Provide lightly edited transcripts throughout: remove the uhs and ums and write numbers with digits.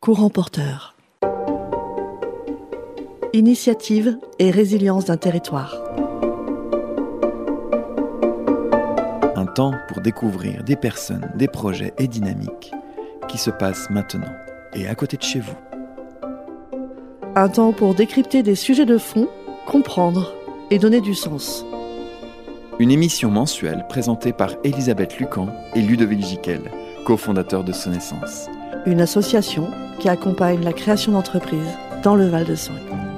Courant porteur. Initiative et résilience d'un territoire. Un temps pour découvrir des personnes, des projets et dynamiques qui se passent maintenant et à côté de chez vous. Un temps pour décrypter des sujets de fond, comprendre et donner du sens. Une émission mensuelle présentée par Elisabeth Lucan et Ludovic Giquel, cofondateurs de Sonnaissance. Une association qui accompagne la création d'entreprises dans le Val-de-Saône.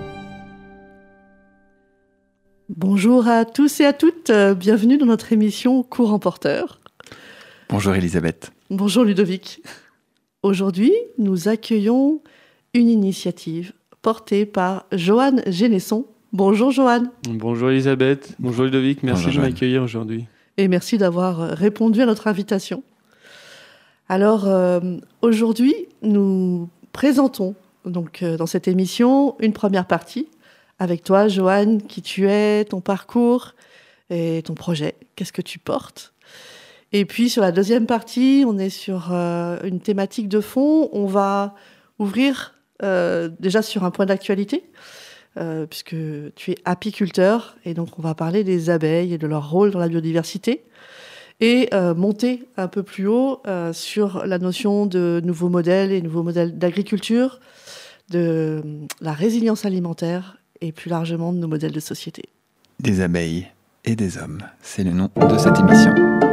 Bonjour à tous et à toutes, bienvenue dans notre émission Courant porteur. Bonjour Elisabeth. Bonjour Ludovic. Aujourd'hui, nous accueillons une initiative portée par Johan Génesson. Bonjour Johan. Bonjour Elisabeth, bonjour Ludovic, merci Bonjour, de m'accueillir aujourd'hui. Et merci d'avoir répondu à notre invitation. Alors, aujourd'hui, nous présentons donc, dans cette émission une première partie avec toi, Johan, qui tu es, ton parcours et ton projet. Qu'est-ce que tu portes ? Et puis, sur la deuxième partie, on est sur une thématique de fond. On va ouvrir déjà sur un point d'actualité, puisque tu es apiculteur, et donc on va parler des abeilles et de leur rôle dans la biodiversité. Et monter un peu plus haut sur la notion de nouveaux modèles d'agriculture, de la résilience alimentaire et plus largement de nos modèles de société. Des abeilles et des hommes, c'est le nom de cette émission.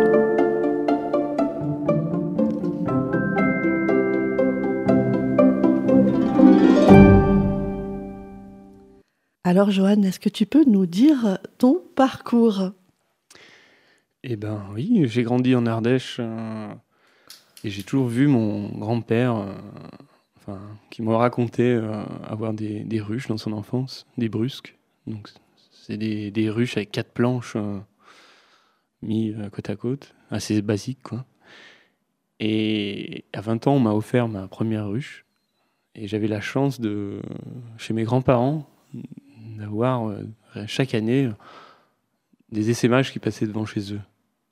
Alors Johan, est-ce que tu peux nous dire ton parcours ? Eh ben oui, j'ai grandi en Ardèche et j'ai toujours vu mon grand-père qui m'a raconté avoir des ruches dans son enfance, des brusques. Donc c'est des ruches avec 4 planches mis côte à côte, assez basique quoi. Et à 20 ans, on m'a offert ma première ruche et j'avais la chance chez mes grands-parents, d'avoir chaque année des essaimages qui passaient devant chez eux.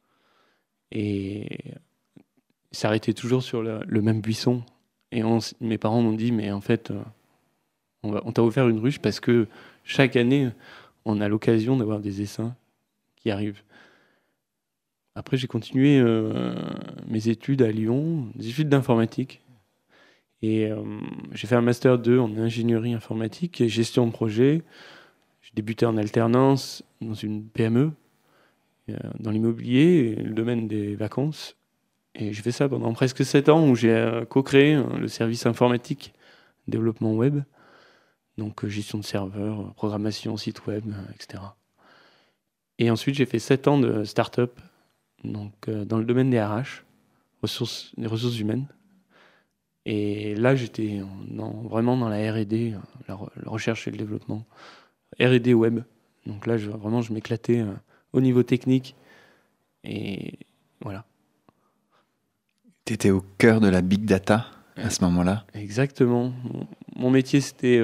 Et ils s'arrêtaient toujours sur le même buisson. Et mes parents m'ont dit, mais en fait, on t'a offert une ruche parce que chaque année, on a l'occasion d'avoir des essaims qui arrivent. Après, j'ai continué mes études à Lyon, des études d'informatique. Et j'ai fait un Master 2 en ingénierie informatique et gestion de projet. J'ai débuté en alternance dans une PME, dans l'immobilier et le domaine des vacances. Et j'ai fait ça pendant presque 7 ans où j'ai co-créé le service informatique, développement web, donc gestion de serveurs, programmation, site web, etc. Et ensuite, j'ai fait 7 ans de start-up, donc, dans le domaine des RH, des ressources humaines. Et là, j'étais vraiment dans la R&D, la recherche et le développement. R&D web. Donc là, je m'éclatais au niveau technique. Et voilà. Tu étais au cœur de la big data à ce moment-là. Exactement. Mon métier, c'était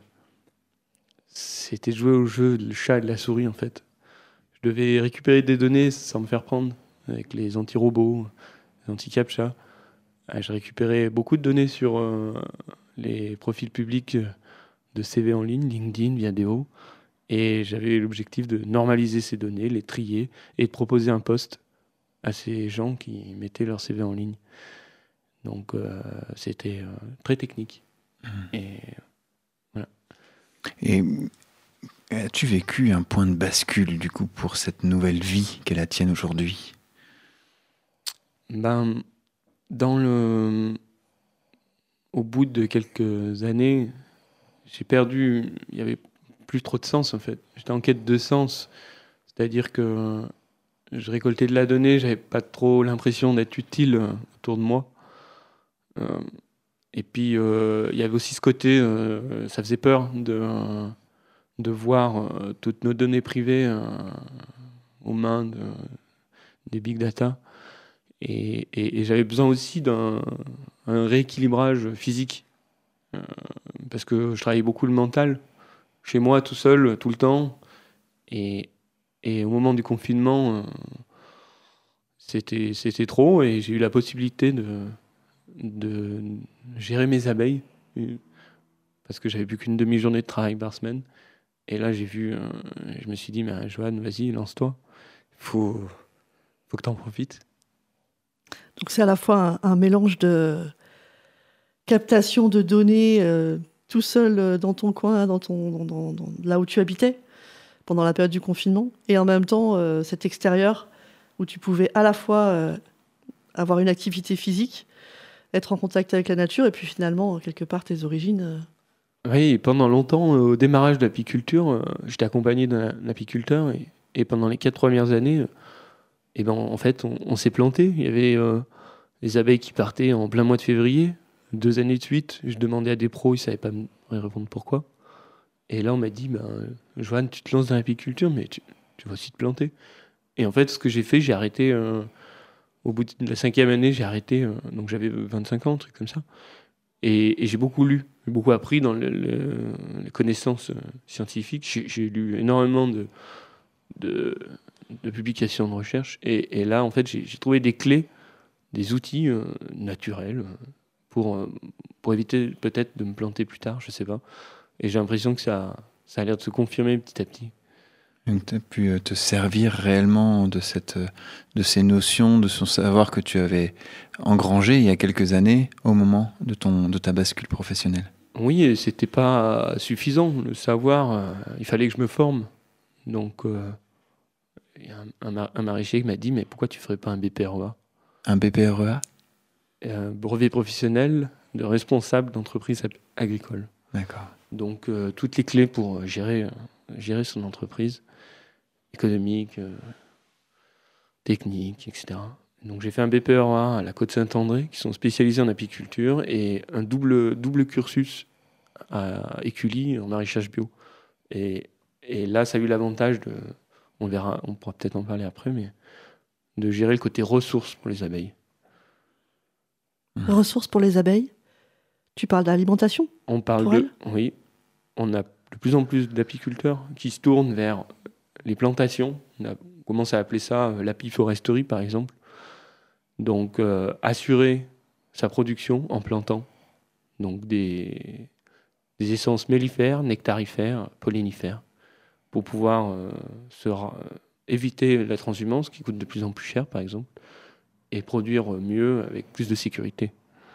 de jouer au jeu le chat et de la souris, en fait. Je devais récupérer des données sans me faire prendre, avec les anti-robots, les anti-captcha. Je récupérais beaucoup de données sur les profils publics de CV en ligne, LinkedIn, Viadeo. Et j'avais l'objectif de normaliser ces données, les trier et de proposer un poste à ces gens qui mettaient leur CV en ligne. Donc c'était très technique. Et voilà. Et as-tu vécu un point de bascule du coup pour cette nouvelle vie qu'est la tienne aujourd'hui ? Au bout de quelques années, j'ai perdu. Il y avait plus trop de sens en fait. J'étais en quête de sens, c'est-à-dire que je récoltais de la donnée, j'avais pas trop l'impression d'être utile autour de moi. Et puis il y avait aussi ce côté, ça faisait peur de voir toutes nos données privées aux mains des big data. Et j'avais besoin aussi d'un rééquilibrage physique, parce que je travaillais beaucoup le mental, chez moi, tout seul, tout le temps. Et au moment du confinement, c'était trop, et j'ai eu la possibilité de gérer mes abeilles, parce que j'avais plus qu'une demi-journée de travail par semaine. Et là, je me suis dit, mais Joanne, vas-y, lance-toi. Faut que tu en profites. Donc c'est à la fois un mélange de captation de données tout seul dans ton coin, là où tu habitais, pendant la période du confinement, et en même temps cet extérieur où tu pouvais à la fois avoir une activité physique, être en contact avec la nature, et puis finalement, quelque part, tes origines. Oui, pendant longtemps, au démarrage de l'apiculture, j'étais accompagné d'un apiculteur, et pendant les 4 premières années, et ben, en fait, on s'est planté. Il y avait les abeilles qui partaient en plein mois de février. 2 années de suite, je demandais à des pros, ils ne savaient pas me répondre pourquoi. Et là, on m'a dit, Joanne, tu te lances dans l'apiculture, mais tu vas aussi te planter. Et en fait, ce que j'ai fait, j'ai arrêté, au bout de la 5e année, j'ai arrêté, donc j'avais 25 ans, un truc comme ça. Et j'ai beaucoup lu, j'ai beaucoup appris dans les connaissances scientifiques. J'ai lu énormément de publications de recherche. Et là, en fait, j'ai trouvé des clés, des outils naturels pour éviter peut-être de me planter plus tard, je sais pas. Et j'ai l'impression que ça a l'air de se confirmer petit à petit. Donc tu as pu te servir réellement de ces notions, de son savoir que tu avais engrangé il y a quelques années au moment de ta bascule professionnelle. Oui, et c'était pas suffisant. Le savoir, il fallait que je me forme. Donc, il y a un maraîcher qui m'a dit, mais pourquoi tu ferais pas un BPREA? Un BPREA? Brevet professionnel de responsable d'entreprise agricole. D'accord. Donc, toutes les clés pour gérer son entreprise, économique, technique, etc. Donc, j'ai fait un BPREA à la Côte-Saint-André, qui sont spécialisés en apiculture, et un double cursus à Écully en maraîchage bio. Et là, ça a eu l'avantage de, on verra, on pourra peut-être en parler après, mais de gérer le côté ressources pour les abeilles. Ressources pour les abeilles? Tu parles d'alimentation? On parle oui, on a de plus en plus d'apiculteurs qui se tournent vers les plantations. On commence à appeler ça l'apiforesterie, par exemple. Donc, assurer sa production en plantant donc des essences mellifères, nectarifères, pollinifères, pour pouvoir éviter la transhumance qui coûte de plus en plus cher, par exemple, et produire mieux avec plus de sécurité.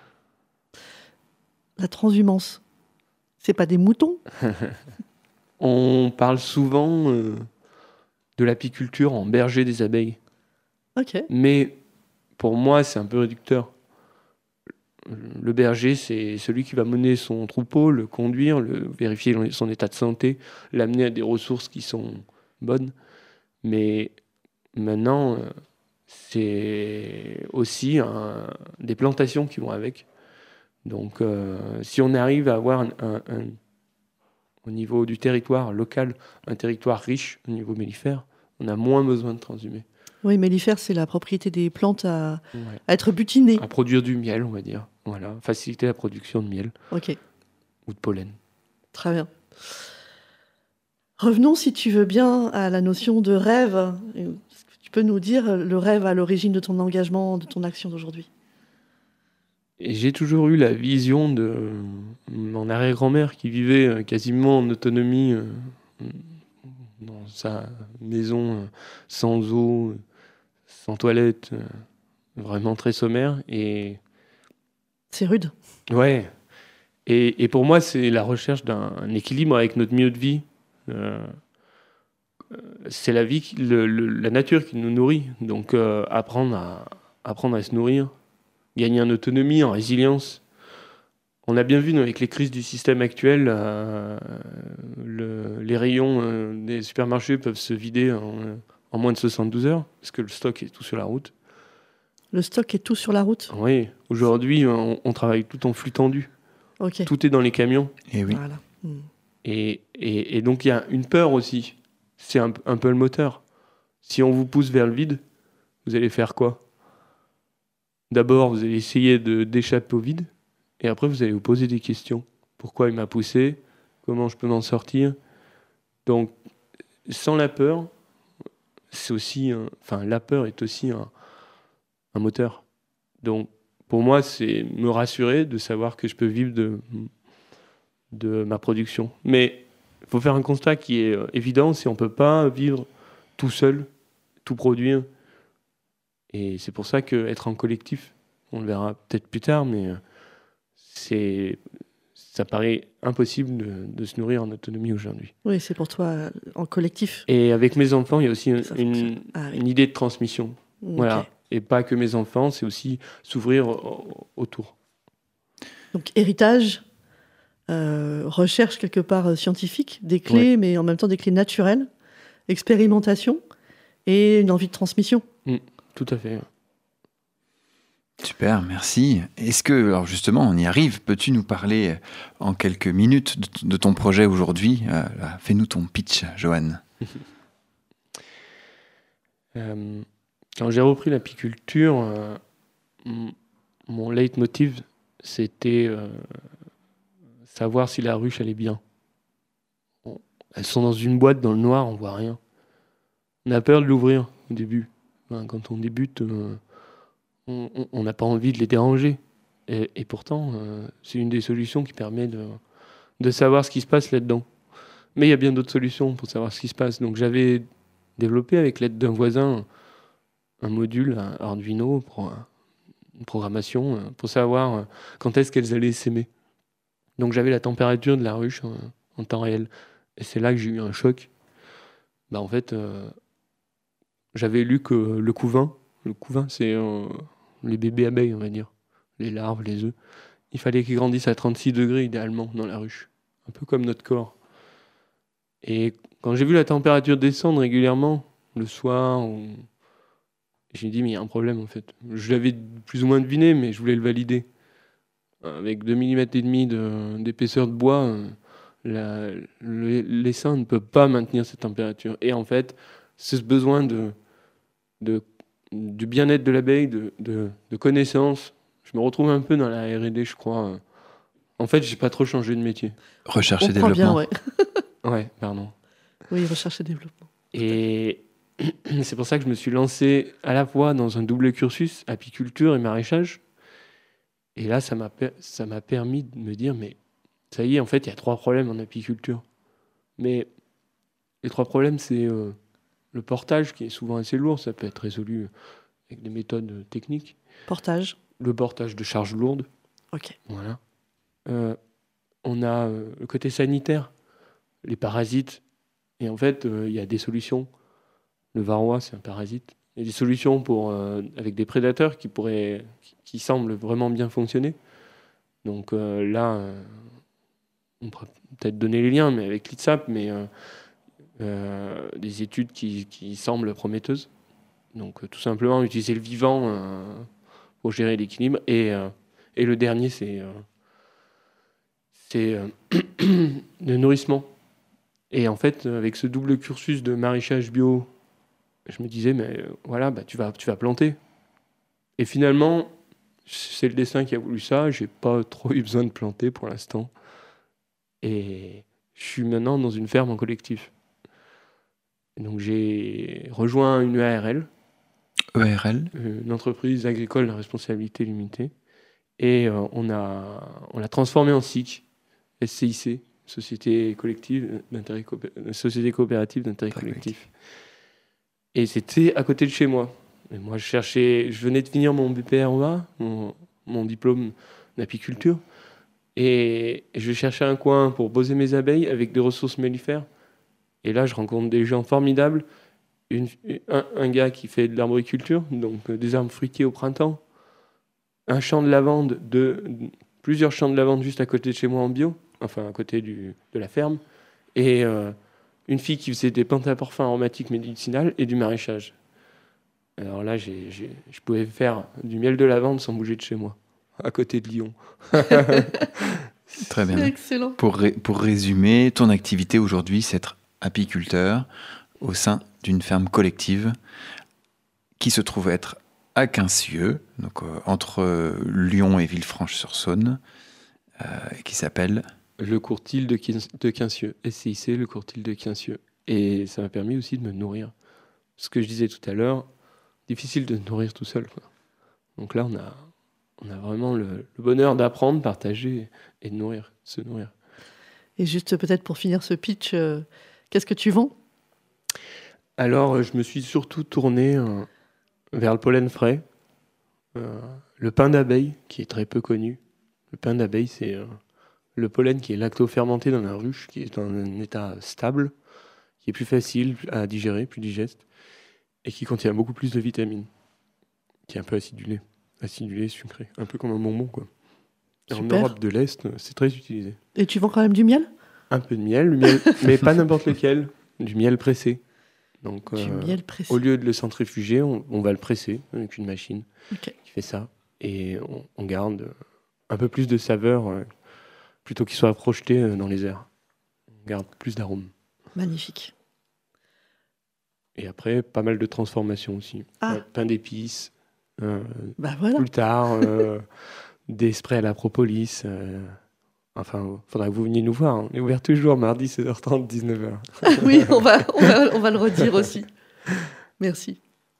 La transhumance, c'est pas des moutons? On parle souvent de l'apiculture en berger des abeilles. Ok. Mais pour moi, c'est un peu réducteur. Le berger, c'est celui qui va mener son troupeau, le conduire, vérifier son état de santé, l'amener à des ressources qui sont bonnes. Mais maintenant, c'est aussi des plantations qui vont avec. Donc, si on arrive à avoir au niveau du territoire local, un territoire riche au niveau mellifère, on a moins besoin de transhumer. Oui, mellifère, c'est la propriété des plantes à être butinées. À produire du miel, on va dire. Voilà, faciliter la production de miel. Ok. Ou de pollen. Très bien. Revenons, si tu veux bien, à la notion de rêve. Tu peux nous dire le rêve à l'origine de ton engagement, de ton action d'aujourd'hui? Et j'ai toujours eu la vision de mon arrière-grand-mère qui vivait quasiment en autonomie dans sa maison sans eau, sans toilette, vraiment très sommaire. Et c'est rude. Ouais. Et pour moi, c'est la recherche d'un équilibre avec notre milieu de vie. C'est la vie, la nature qui nous nourrit. Donc apprendre à se nourrir, gagner en autonomie, en résilience. On a bien vu avec les crises du système actuel, les rayons des supermarchés peuvent se vider en moins de 72 heures, parce que le stock est tout sur la route. Le stock est tout sur la route? Oui, aujourd'hui, on travaille tout en flux tendu. Okay. Tout est dans les camions. Et oui. Voilà. Et donc, il y a une peur aussi. C'est un peu le moteur. Si on vous pousse vers le vide, vous allez faire quoi? D'abord, vous allez essayer d'échapper au vide. Et après, vous allez vous poser des questions. Pourquoi il m'a poussé? Comment je peux m'en sortir? Donc, sans la peur, c'est aussi... la peur est aussi un moteur. Donc, pour moi, c'est me rassurer de savoir que je peux vivre de ma production. Mais il faut faire un constat qui est évident, c'est on ne peut pas vivre tout seul, tout produire. Et c'est pour ça qu'être en collectif, on le verra peut-être plus tard, mais ça paraît impossible de se nourrir en autonomie aujourd'hui. Oui, c'est pour toi en collectif. Et avec mes enfants, il y a aussi Oui. une idée de transmission. Okay. Voilà. Et pas que mes enfants, c'est aussi s'ouvrir autour. Donc héritage, recherche quelque part scientifique, des clés, mais en même temps des clés naturelles, expérimentation et une envie de transmission. Tout à fait. Super, merci. Est-ce que, alors justement, on y arrive, peux-tu nous parler en quelques minutes de ton projet aujourd'hui ? Fais-nous ton pitch, Johan. Quand j'ai repris l'apiculture, mon leitmotiv, c'était savoir si la ruche allait bien. Elles sont dans une boîte dans le noir, on voit rien. On a peur de l'ouvrir au début. Quand on débute, on n'a pas envie de les déranger. Et pourtant, c'est une des solutions qui permet de savoir ce qui se passe là-dedans. Mais il y a bien d'autres solutions pour savoir ce qui se passe. Donc j'avais développé avec l'aide d'un voisin un module, un Arduino, pour une programmation, pour savoir quand est-ce qu'elles allaient s'aimer. Donc j'avais la température de la ruche en temps réel. Et c'est là que j'ai eu un choc. En fait, j'avais lu que le couvain, c'est les bébés abeilles, on va dire, les larves, les œufs. Il fallait qu'ils grandissent à 36 degrés idéalement dans la ruche, un peu comme notre corps. Et quand j'ai vu la température descendre régulièrement, le soir, j'ai dit mais il y a un problème en fait. Je l'avais plus ou moins deviné, mais je voulais le valider. Avec 2,5 mm d'épaisseur de bois, l'essaim ne peut pas maintenir cette température. Et en fait, c'est ce besoin du bien-être de l'abeille, de connaissances. Je me retrouve un peu dans la R&D, je crois. En fait, j'ai pas trop changé de métier. Recherche et développement. développement. Bien, ouais, pardon. Oui, recherche et développement. Et c'est pour ça que je me suis lancé à la fois dans un double cursus, apiculture et maraîchage. Et là, ça m'a permis de me dire, mais ça y est, en fait, il y a 3 problèmes en apiculture. Mais les 3 problèmes, c'est le portage, qui est souvent assez lourd. Ça peut être résolu avec des méthodes techniques. Portage. Le portage de charges lourdes. Ok. Voilà. On a le côté sanitaire, les parasites. Et en fait, il y a des solutions. Le varroa, c'est un parasite. Il y a des solutions avec des prédateurs qui semblent vraiment bien fonctionner. Donc là, on pourra peut-être donner les liens, mais avec l'ITSAP, mais des études qui semblent prometteuses. Donc tout simplement utiliser le vivant pour gérer l'équilibre. Et le dernier, c'est le nourrissement. Et en fait, avec ce double cursus de maraîchage bio, je me disais, mais voilà, tu vas planter. Et finalement, c'est le destin qui a voulu ça. J'ai pas trop eu besoin de planter pour l'instant. Et je suis maintenant dans une ferme en collectif. Donc j'ai rejoint une EARL. EARL. Une entreprise agricole à responsabilité limitée. Et on l'a transformé en SIC, SCIC, Société coopérative d'intérêt collectif. Et c'était à côté de chez moi. Et moi, je venais de finir mon BPREA, mon diplôme d'apiculture, et je cherchais un coin pour poser mes abeilles avec des ressources mellifères. Et là, je rencontre des gens formidables. Un gars qui fait de l'arboriculture, donc des arbres fruitiers au printemps, un champ de lavande, plusieurs champs de lavande juste à côté de chez moi en bio, enfin à côté de la ferme, et une fille qui faisait des plantes à parfum aromatiques médicinales et du maraîchage. Alors là, je pouvais faire du miel de lavande sans bouger de chez moi, à côté de Lyon. Très bien. C'est excellent. Pour résumer, ton activité aujourd'hui, c'est être apiculteur au sein d'une ferme collective qui se trouve être à Quincieux, donc entre Lyon et Villefranche-sur-Saône, qui s'appelle le Courtil de Quincieux, SCIC, le Courtil de Quincieux. Et ça m'a permis aussi de me nourrir. Ce que je disais tout à l'heure, difficile de se nourrir tout seul, quoi. Donc là, on a vraiment le bonheur d'apprendre, partager et de se nourrir. Et juste peut-être pour finir ce pitch, qu'est-ce que tu vends ? Alors, je me suis surtout tourné vers le pollen frais, le pain d'abeille, qui est très peu connu. Le pain d'abeille, c'est le pollen qui est lacto-fermenté dans la ruche, qui est dans un état stable, qui est plus facile à digérer, plus digeste, et qui contient beaucoup plus de vitamines, qui est un peu acidulé, sucré, un peu comme un bonbon, quoi. Et en Super. Europe de l'Est, c'est très utilisé. Et tu vends quand même du miel ? Un peu de miel, mais pas n'importe lequel, du miel pressé. Donc, Du miel pressé. au lieu de le centrifuger, on va le presser avec une machine qui fait ça. Et on garde un peu plus de saveur plutôt qu'il soit projeté dans les airs. On garde plus d'arômes. Magnifique. Et après, pas mal de transformations aussi. Ah. Pain d'épices. Bah voilà. Plus tard, des sprays à la propolis. Enfin, faudra que vous veniez nous voir. On est ouvert toujours mardi 16h30, 19h. Oui, on va le redire aussi. Merci.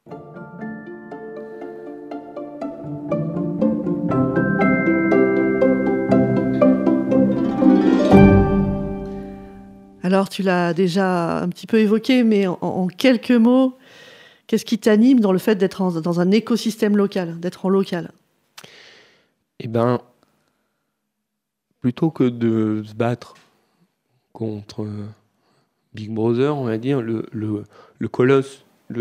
Alors, tu l'as déjà un petit peu évoqué, mais en quelques mots, qu'est-ce qui t'anime dans le fait d'être dans un écosystème local, d'être en local ? Eh ben, plutôt que de se battre contre Big Brother, on va dire, le colosse,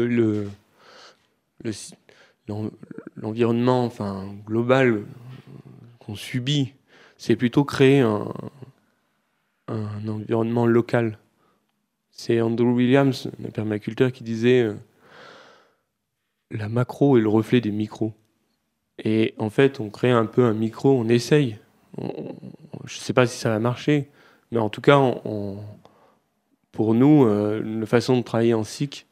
l'environnement global qu'on subit, c'est plutôt créer un environnement local. C'est Andrew Williams, un permaculteur, qui disait la macro est le reflet des micros. Et en fait, on crée un peu un micro, on essaye. Je ne sais pas si ça va marcher, mais en tout cas, pour nous, la façon de travailler en SIC,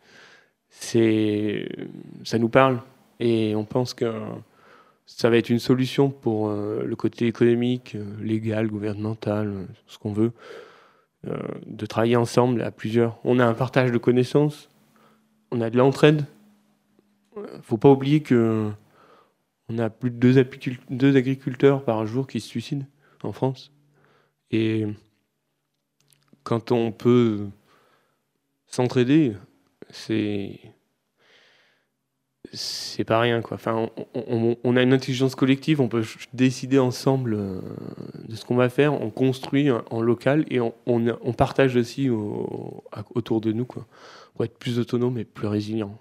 ça nous parle. Et on pense que ça va être une solution pour le côté économique, légal, gouvernemental, ce qu'on veut, de travailler ensemble à plusieurs. On a un partage de connaissances, on a de l'entraide. Il ne faut pas oublier qu'on a plus de 2 agriculteurs par jour qui se suicident en France. Et quand on peut s'entraider, c'est pas rien, quoi. Enfin, on a une intelligence collective, on peut décider ensemble de ce qu'on va faire, on construit en local et on partage aussi autour de nous, quoi, pour être plus autonome et plus résilient.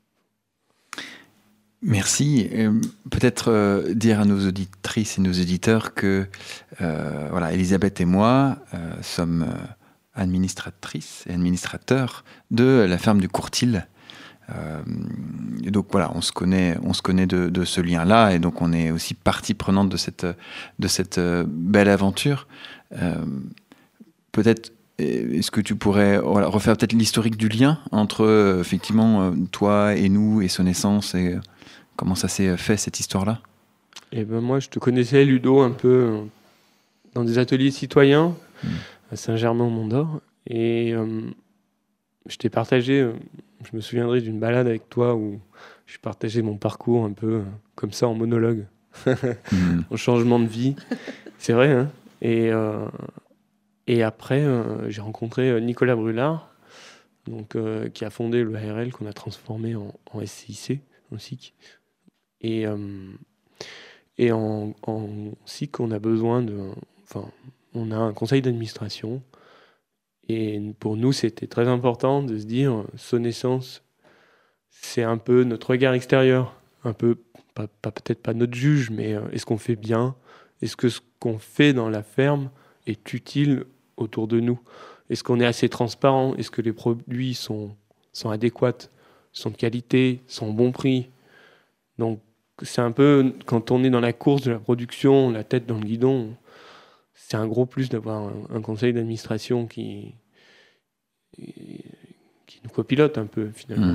Merci. Peut-être dire à nos auditrices et nos auditeurs que Elisabeth et moi sommes administratrices et administrateurs de la ferme du Courtil. Et donc voilà, on se connaît de ce lien-là, et donc on est aussi partie prenante de cette belle aventure. Peut-être, est-ce que tu pourrais refaire peut-être l'historique du lien entre effectivement toi et nous et son naissance, et comment ça s'est fait, cette histoire-là ? Et ben moi, je te connaissais, Ludo, un peu dans des ateliers citoyens à Saint-Germain-au-Mont-d'Or, et je t'ai partagé. Je me souviendrai d'une balade avec toi où je partageais mon parcours un peu comme ça en monologue, en changement de vie. C'est vrai, hein. Et après, j'ai rencontré Nicolas Brulard, donc, qui a fondé le ARL qu'on a transformé en SCIC, en SIC. Et en SIC, on a besoin on a un conseil d'administration. Et pour nous, c'était très important de se dire, Sonessence, c'est un peu notre regard extérieur, un peu, peut-être pas notre juge, mais est-ce qu'on fait bien ? Est-ce que ce qu'on fait dans la ferme est utile autour de nous ? Est-ce qu'on est assez transparent ? Est-ce que les produits sont adéquats, sont de qualité, sont bon prix ? Donc, c'est un peu, quand on est dans la course de la production, la tête dans le guidon, c'est un gros plus d'avoir un conseil d'administration qui nous copilote un peu, finalement.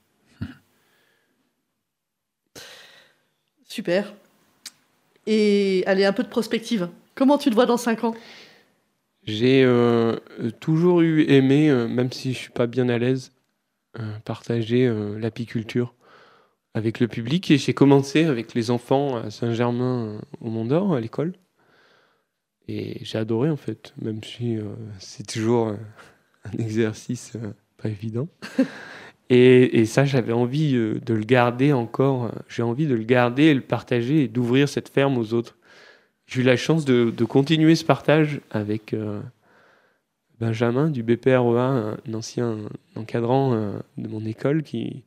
Super. Et allez, un peu de prospective. Comment tu te vois dans 5 ans ? J'ai toujours aimé, même si je ne suis pas bien à l'aise, partager l'apiculture. avec le public. Et j'ai commencé avec les enfants à Saint-Germain au Mont-d'Or, à l'école. Et j'ai adoré, en fait, même si c'est toujours un exercice pas évident. Et ça, j'avais envie de le garder encore. J'ai envie de le garder et le partager et d'ouvrir cette ferme aux autres. J'ai eu la chance de continuer ce partage avec Benjamin du BPREA, un ancien encadrant de mon école qui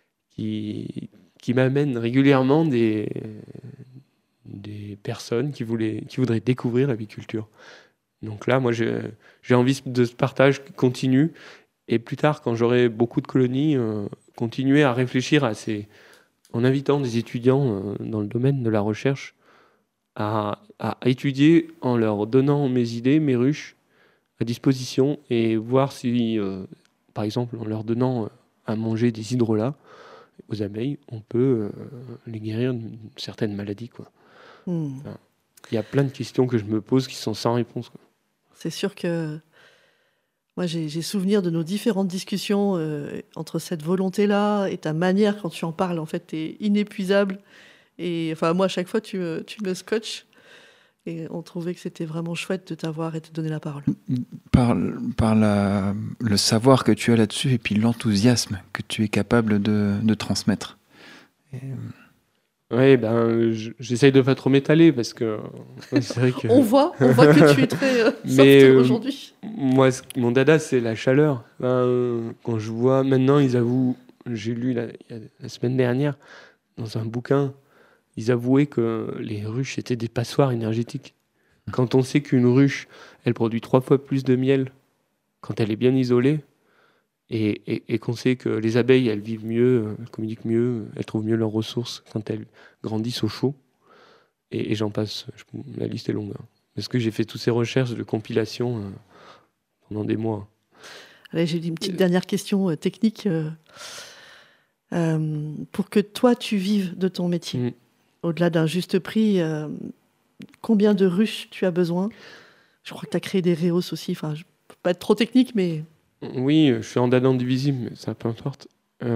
m'amène régulièrement des personnes qui voudraient découvrir l'apiculture. Donc là, moi, j'ai envie de ce partage qui continue. Et plus tard, quand j'aurai beaucoup de colonies, continuer à réfléchir en invitant des étudiants dans le domaine de la recherche à étudier en leur donnant mes idées, mes ruches à disposition et voir si, par exemple, en leur donnant à manger des hydrolats aux abeilles, on peut les guérir d'une certaine maladie, quoi. Enfin, y a plein de questions que je me pose qui sont sans réponse, quoi. C'est sûr que moi, j'ai souvenir de nos différentes discussions entre cette volonté-là et ta manière, quand tu en parles, en fait, t'es inépuisable. Et enfin, moi, à chaque fois, tu me scotches. Et on trouvait que c'était vraiment chouette de t'avoir et de te donner la parole. Par le savoir que tu as là-dessus et puis l'enthousiasme que tu es capable de transmettre. Oui, j'essaye de pas trop m'étaler parce que c'est vrai que... on voit que tu es très soft aujourd'hui. Moi, mon dada, c'est la chaleur. Quand je vois maintenant, ils avouent, j'ai lu la semaine dernière dans un bouquin, ils avouaient que les ruches étaient des passoires énergétiques. Quand on sait qu'une ruche, elle produit 3 fois plus de miel quand elle est bien isolée, et qu'on sait que les abeilles, elles vivent mieux, elles communiquent mieux, elles trouvent mieux leurs ressources quand elles grandissent au chaud. Et j'en passe, la liste est longue. Parce que j'ai fait toutes ces recherches de compilation pendant des mois. Allez, j'ai une petite dernière question technique. Pour que toi, tu vives de ton métier, au-delà d'un juste prix, combien de ruches tu as besoin? Je crois que tu as créé des réos aussi. Enfin, je ne peux pas être trop technique, mais... Oui, je suis en dada indivisible, mais ça peu importe.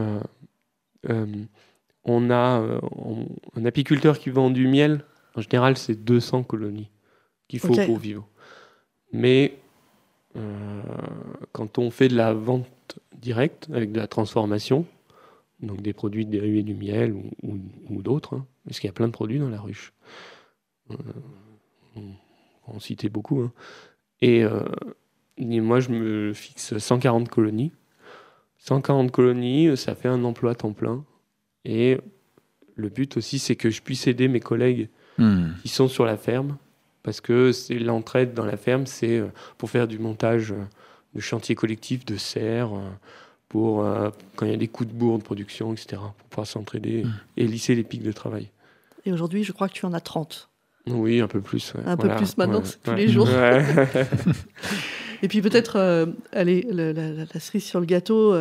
On a un apiculteur qui vend du miel. En général, c'est 200 colonies qu'il faut pour vivre. Mais quand on fait de la vente directe avec de la transformation, donc des produits dérivés du miel ou d'autres, parce qu'il y a plein de produits dans la ruche. On va en citer beaucoup. Et moi, je me fixe 140 colonies. 140 colonies, ça fait un emploi à temps plein. Et le but aussi, c'est que je puisse aider mes collègues qui sont sur la ferme, parce que c'est l'entraide dans la ferme, c'est pour faire du montage de chantiers collectifs, de serres, pour quand il y a des coups de bourre de production, etc., pour pouvoir s'entraider et lisser les pics de travail. Et aujourd'hui, je crois que tu en as 30. Oui, un peu plus. Ouais. Un peu plus maintenant, c'est tous les jours. Ouais. Et puis peut-être, allez, la cerise sur le gâteau,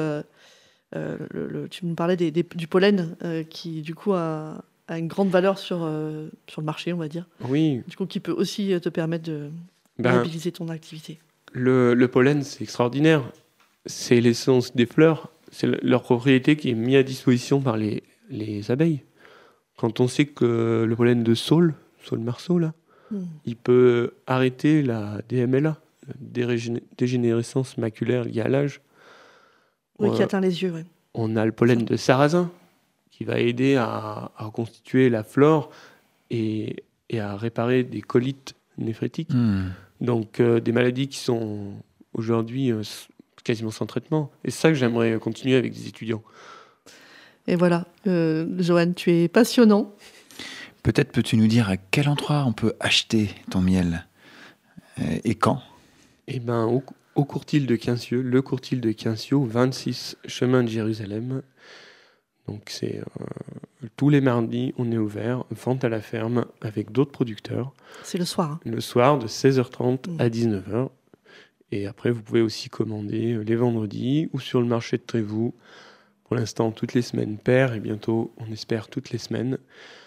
tu me parlais du pollen qui, du coup, a une grande valeur sur le marché, on va dire. Oui. Du coup, qui peut aussi te permettre de mobiliser ton activité. Le pollen, c'est extraordinaire. C'est l'essence des fleurs. C'est leur propriété qui est mise à disposition par les abeilles. Quand on sait que le pollen de saule marceau, là, il peut arrêter la DMLA, dégénérescence maculaire liée à l'âge. Oui, qui atteint les yeux, oui. On a le pollen de sarrasin qui va aider à reconstituer la flore et à réparer des colites néphrétiques. Donc des maladies qui sont aujourd'hui quasiment sans traitement. Et c'est ça que j'aimerais continuer avec des étudiants. Et voilà, Johan, tu es passionnant. Peut-être peux-tu nous dire à quel endroit on peut acheter ton miel et quand? Eh bien, au Courtil de Quincieux, le Courtil de Quincieux, 26 chemin de Jérusalem. Donc c'est tous les mardis, on est ouvert, vente à la ferme avec d'autres producteurs. C'est le soir. Hein. Le soir de 16h30 à 19h. Et après, vous pouvez aussi commander les vendredis ou sur le marché de Trévoux. Pour l'instant, toutes les semaines paires et bientôt, on espère, toutes les semaines.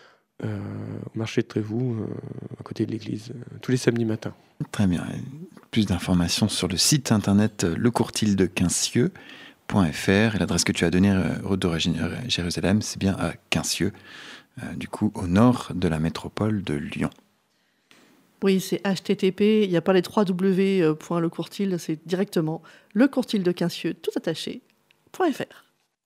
Au marché de Trévoux, à côté de l'église, tous les samedis matins. Très bien. Plus d'informations sur le site internet lecourtildequincieux.fr. et l'adresse que tu as donnée, route de Jérusalem, c'est bien à Quincieux, du coup au nord de la métropole de Lyon. Oui, c'est HTTP, il n'y a pas les 3W, .lecourtil, c'est directement lecourtil de Quincieux, tout attaché, .fr.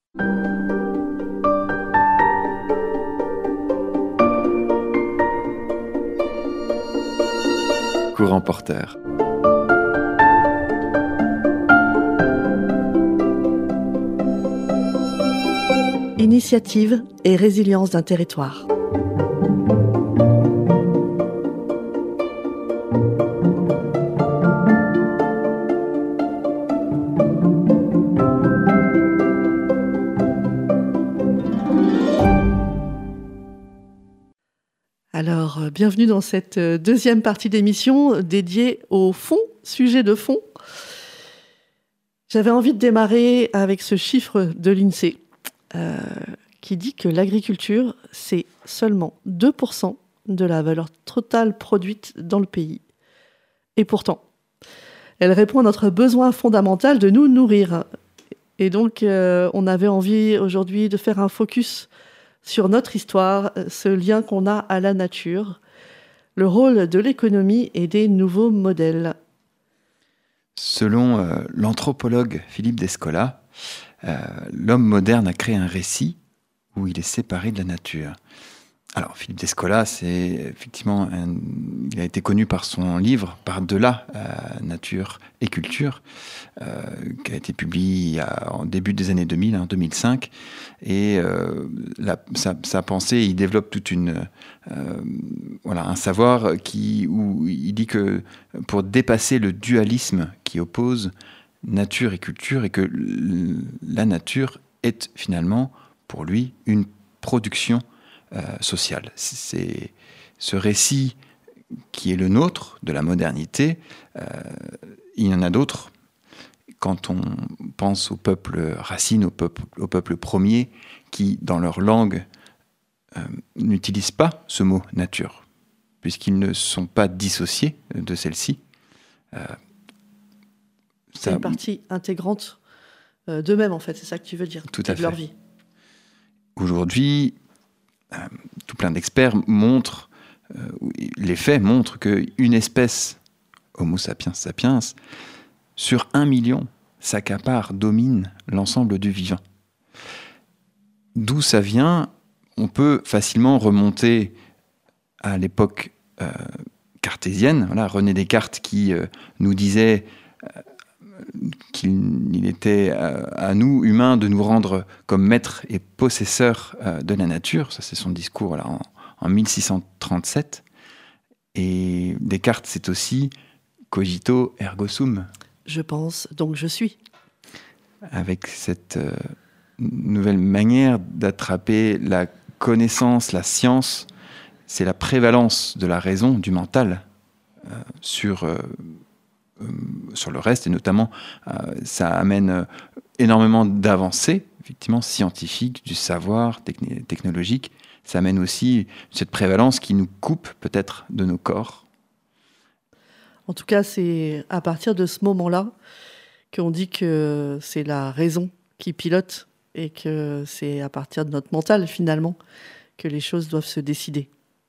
Courant porteur. Initiative et résilience d'un territoire. Alors, bienvenue dans cette deuxième partie d'émission dédiée au fond, sujet de fond. J'avais envie de démarrer avec ce chiffre de l'INSEE qui dit que l'agriculture, c'est seulement 2% de la valeur totale produite dans le pays. Et pourtant, elle répond à notre besoin fondamental de nous nourrir. Et donc, on avait envie aujourd'hui de faire un focus sur notre histoire, ce lien qu'on a à la nature, le rôle de l'économie et des nouveaux modèles. Selon l'anthropologue Philippe Descola, l'homme moderne a créé un récit où il est séparé de la nature. Alors, Philippe Descola, il a été connu par son livre « Par-delà nature et culture », qui a été publié en début des années 2000, en 2005. Et sa pensée, il développe toute un savoir où il dit que pour dépasser le dualisme qui oppose nature et culture, et que la nature est finalement, pour lui, une production sociale. C'est ce récit qui est le nôtre de la modernité. Il y en a d'autres. Quand on pense aux peuples racines, aux peuples premiers, qui, dans leur langue, n'utilisent pas ce mot « nature », puisqu'ils ne sont pas dissociés de celle-ci. C'est une partie intégrante d'eux-mêmes, en fait, c'est ça que tu veux dire, tout à de leur fait. vie. Aujourd'hui, tout plein d'experts montrent, les faits montrent qu'une espèce, Homo sapiens sapiens, sur 1 million, s'accapare, domine l'ensemble du vivant. D'où ça vient? On peut facilement remonter à l'époque cartésienne. Voilà, René Descartes qui nous disait qu'il était à nous, humains, de nous rendre comme maîtres et possesseurs de la nature. Ça, c'est son discours là, en 1637. Et Descartes, c'est aussi cogito ergo sum. Je pense, donc je suis. Avec cette nouvelle manière d'attraper la connaissance, la science, c'est la prévalence de la raison, du mental, sur le reste, et notamment ça amène énormément d'avancées, effectivement, scientifiques, du savoir technologique. Ça amène aussi cette prévalence qui nous coupe peut-être de nos corps. En tout cas, c'est à partir de ce moment-là qu'on dit que c'est la raison qui pilote et que c'est à partir de notre mental, finalement, que les choses doivent se décider.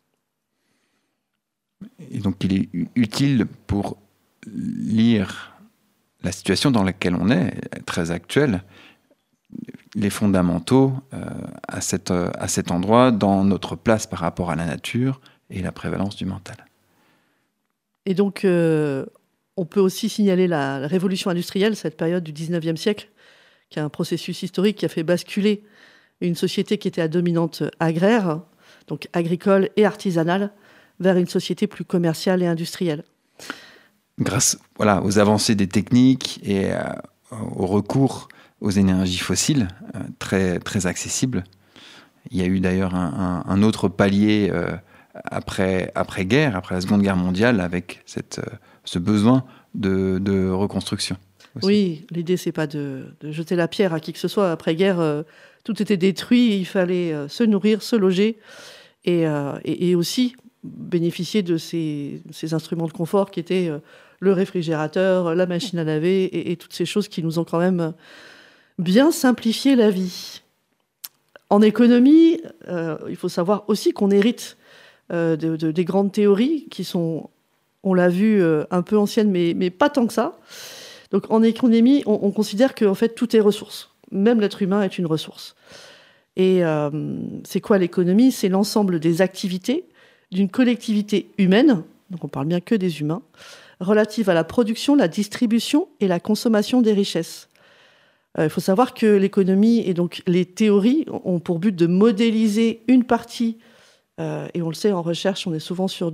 Et donc, il est utile pour lire la situation dans laquelle on est, très actuelle, les fondamentaux à cet endroit, dans notre place par rapport à la nature et la prévalence du mental. Et donc, on peut aussi signaler la révolution industrielle, cette période du 19e siècle, qui est un processus historique qui a fait basculer une société qui était à dominante agraire, donc agricole et artisanale, vers une société plus commerciale et industrielle. Grâce aux avancées des techniques et au recours aux énergies fossiles, très, très accessibles. Il y a eu d'ailleurs un autre palier après-guerre, après la Seconde Guerre mondiale, avec ce besoin de reconstruction. Aussi. Oui, l'idée, c'est pas de jeter la pierre à qui que ce soit. Après-guerre, tout était détruit, il fallait se nourrir, se loger, et aussi bénéficier de ces instruments de confort qui étaient le réfrigérateur, la machine à laver, et toutes ces choses qui nous ont quand même Bien simplifier la vie. En économie, il faut savoir aussi qu'on hérite des grandes théories qui sont, on l'a vu, un peu anciennes, mais pas tant que ça. Donc en économie, on considère que en fait, tout est ressource. Même l'être humain est une ressource. Et c'est quoi l'économie ? C'est l'ensemble des activités d'une collectivité humaine, donc on parle bien que des humains, relative à la production, la distribution et la consommation des richesses. Il faut savoir que l'économie et donc les théories ont pour but de modéliser une partie, et on le sait en recherche, on est souvent sur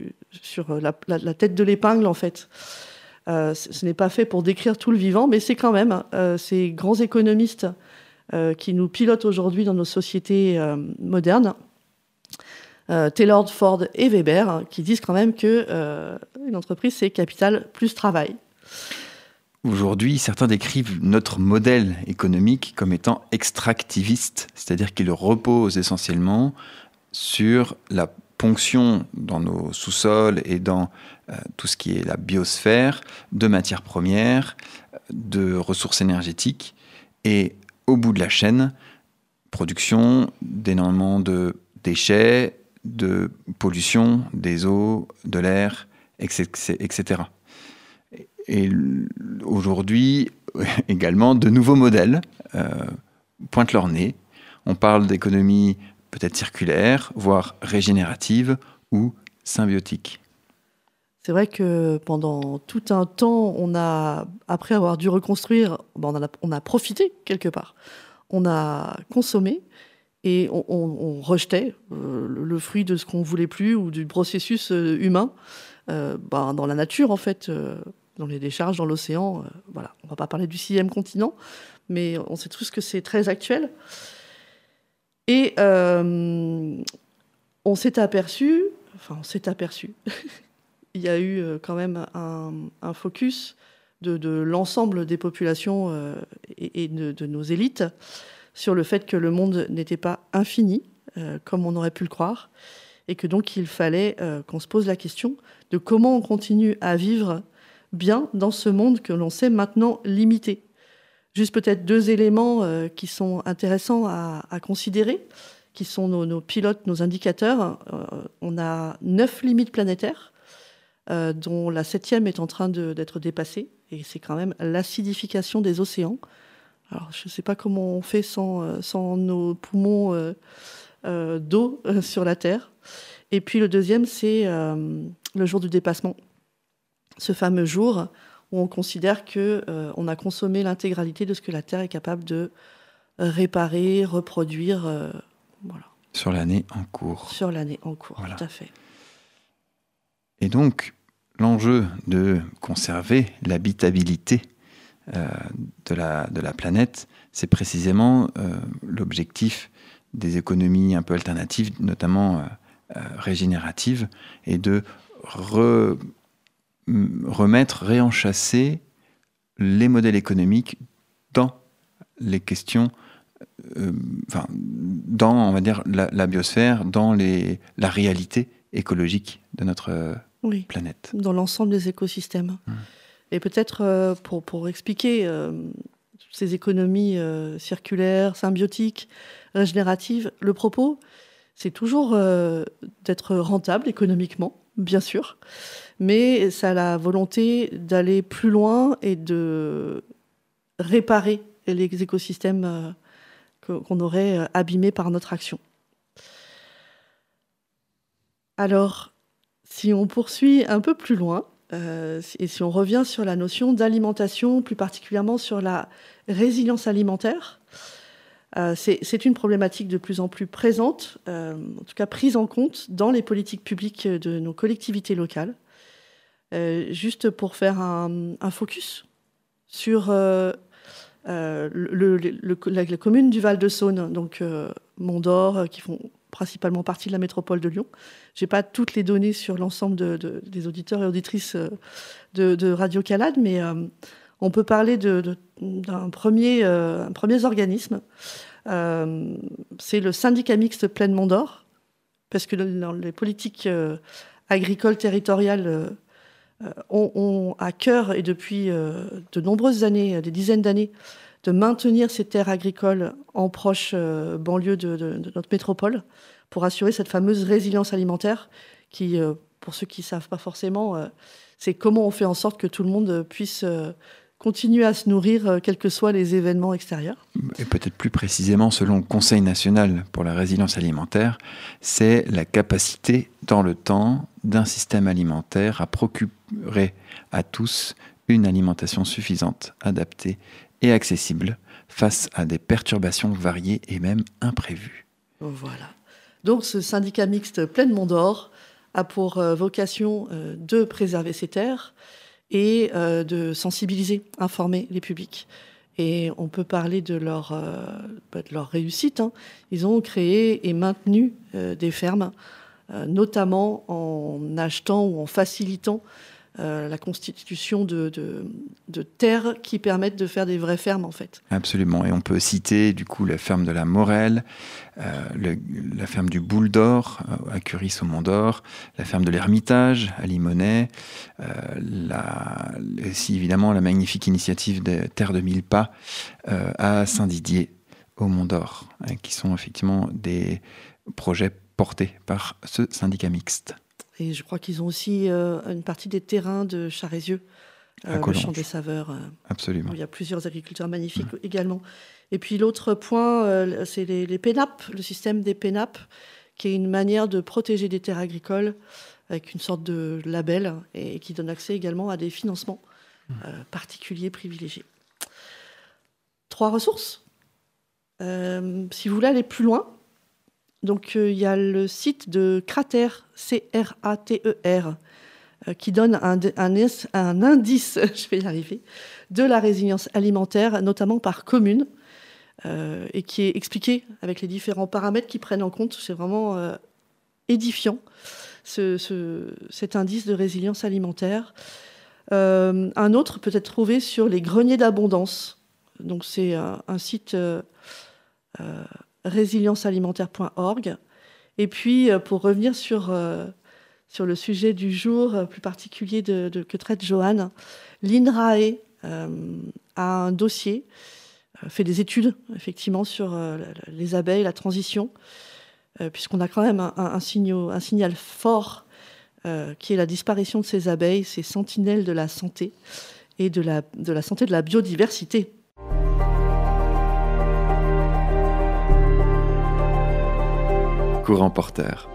la tête de l'épingle en fait. Ce n'est pas fait pour décrire tout le vivant, mais c'est quand même ces grands économistes qui nous pilotent aujourd'hui dans nos sociétés modernes, Taylor, Ford et Weber, qui disent quand même que une entreprise, c'est capital plus travail. Aujourd'hui, certains décrivent notre modèle économique comme étant extractiviste, c'est-à-dire qu'il repose essentiellement sur la ponction dans nos sous-sols et dans tout ce qui est la biosphère de matières premières, de ressources énergétiques, et au bout de la chaîne, production d'énormément de déchets, de pollution des eaux, de l'air, etc. Et aujourd'hui, également, de nouveaux modèles pointent leur nez. On parle d'économie peut-être circulaire, voire régénérative ou symbiotique. C'est vrai que pendant tout un temps, après avoir dû reconstruire, on a profité quelque part. On a consommé et on rejetait le fruit de ce qu'on ne voulait plus ou du processus humain dans la nature, en fait, dans les décharges, dans l'océan. Voilà. On ne va pas parler du 6e continent, mais on sait tous que c'est très actuel. Et on s'est aperçu, il y a eu quand même un focus de l'ensemble des populations et de nos élites sur le fait que le monde n'était pas infini, comme on aurait pu le croire, et que donc il fallait qu'on se pose la question de comment on continue à vivre bien dans ce monde que l'on sait maintenant limité. Juste peut-être 2 éléments qui sont intéressants à considérer, qui sont nos pilotes, nos indicateurs. On a 9 limites planétaires, dont la 7e est en train d'être dépassée, et c'est quand même l'acidification des océans. Alors, je ne sais pas comment on fait sans nos poumons d'eau sur la Terre. Et puis le 2e, c'est le jour du dépassement. Ce fameux jour où on considère qu'on a consommé l'intégralité de ce que la Terre est capable de réparer, reproduire. Voilà. Sur l'année en cours. Sur l'année en cours, voilà. Tout à fait. Et donc, l'enjeu de conserver l'habitabilité de la planète, c'est précisément l'objectif des économies un peu alternatives, notamment régénératives, et de réenchasser les modèles économiques dans les questions, dans, on va dire, la biosphère, dans la réalité écologique de notre planète. Dans l'ensemble des écosystèmes. Et peut-être pour expliquer ces économies circulaires, symbiotiques, régénératives, le propos, c'est toujours d'être rentable économiquement, bien sûr, mais ça a la volonté d'aller plus loin et de réparer les écosystèmes qu'on aurait abîmés par notre action. Alors, si on poursuit un peu plus loin, et si on revient sur la notion d'alimentation, plus particulièrement sur la résilience alimentaire, c'est une problématique de plus en plus présente, en tout cas prise en compte dans les politiques publiques de nos collectivités locales. Juste pour faire un focus sur la commune du Val-de-Saône, donc Mont-d'Or, qui font principalement partie de la métropole de Lyon. Je n'ai pas toutes les données sur l'ensemble des auditeurs et auditrices de Radio Calade, mais on peut parler d'un premier organisme. C'est le syndicat mixte Plaine Mont-d'Or, parce que dans les politiques agricoles territoriales ont à cœur, et depuis de nombreuses années, des dizaines d'années, de maintenir ces terres agricoles en proche banlieue de notre métropole pour assurer cette fameuse résilience alimentaire qui, pour ceux qui ne savent pas forcément, c'est comment on fait en sorte que tout le monde puisse continuer à se nourrir, quels que soient les événements extérieurs. Et peut-être plus précisément, selon le Conseil national pour la résilience alimentaire, c'est la capacité dans le temps d'un système alimentaire à procurer à tous une alimentation suffisante, adaptée et accessible face à des perturbations variées et même imprévues. Voilà. Donc ce syndicat mixte Plaine Mont d'Or a pour vocation de préserver ces terres et de sensibiliser, informer les publics. Et on peut parler de leur réussite. Ils ont créé et maintenu des fermes, notamment en achetant ou en facilitant la constitution de terres qui permettent de faire des vraies fermes, en fait. Absolument. Et on peut citer, du coup, la ferme de la Morelle, la ferme du Boule d'Or, à Curis au Mont d'Or, la ferme de l'Ermitage, à Limonest, aussi, évidemment, la magnifique initiative des Terres de Mille Pas, à Saint-Didier, au Mont d'Or, qui sont effectivement des projets portés par ce syndicat mixte. Et je crois qu'ils ont aussi une partie des terrains de Charézieux, le Champ des Saveurs. Absolument. Où il y a plusieurs agriculteurs magnifiques également. Et puis l'autre point, c'est les PENAP, le système des PENAP, qui est une manière de protéger des terres agricoles avec une sorte de label et qui donne accès également à des financements particuliers privilégiés. 3 ressources. Si vous voulez aller plus loin, donc, il y a le site de Crater, C-R-A-T-E-R, qui donne un indice, je vais y arriver, de la résilience alimentaire, notamment par commune, et qui est expliqué avec les différents paramètres qui prennent en compte. C'est vraiment édifiant, cet indice de résilience alimentaire. Un autre peut être trouvé sur les greniers d'abondance. Donc, c'est un site... résiliencealimentaire.org. Et puis, pour revenir sur le sujet du jour plus particulier que traite Joanne, l'INRAE a un dossier, fait des études, effectivement, sur les abeilles, la transition, puisqu'on a quand même un signal fort qui est la disparition de ces abeilles, ces sentinelles de la santé et de la santé de la biodiversité. Courant porteur.